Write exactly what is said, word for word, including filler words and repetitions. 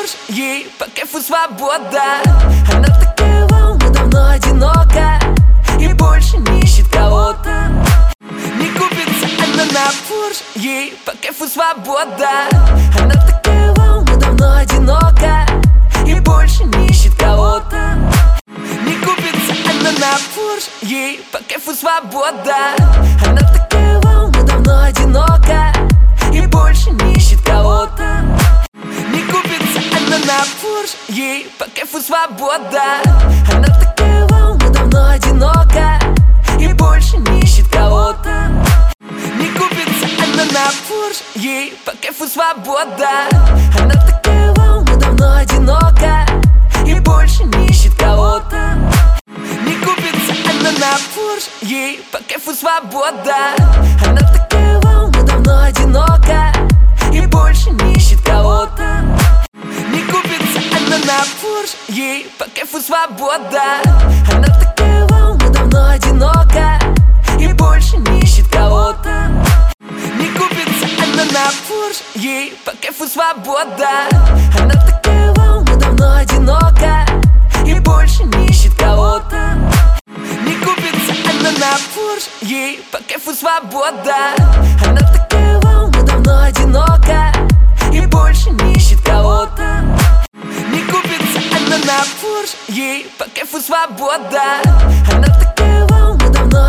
фурш, ей по кайфу свобода. Она такая вау, но давно одинока и больше не ищет кого-то. Не купится она на фурш, ей по кайфу свобода. Она такая вау, но давно одинока и больше не ищет кого-то. Не купится она на фурш, ей по кайфу свобода. Она такая вау, но давно одинока и больше не ищет кого-то. Не купится она на фурш, ей по кайфу свобода. Она такая вау, но давно одинока и больше не ищет кого-то. Не купится она на фурш, ей по кайфу свобода. Она такая вау, но давно одинока и больше не ищет кого-то. Не купится она на фурш, ей по кайфу свобода. Она такая вау, но давно одинока и больше не ищет кого-то. Не купится она на фурш, ей по кайфу свобода. Она такая вау, но давно одинока и больше не ищет кого-то. Не купится она на фурш, ей по кайфу свобода. Она такая вау, но давно одинока и больше не ищет кого-то. Не купится она на фурш, ей по кайфу свобода. Она такая вау, но давно одинока и больше не ищет кого-то. Не купится она на фурш, ей по кайфу свобода. Она такая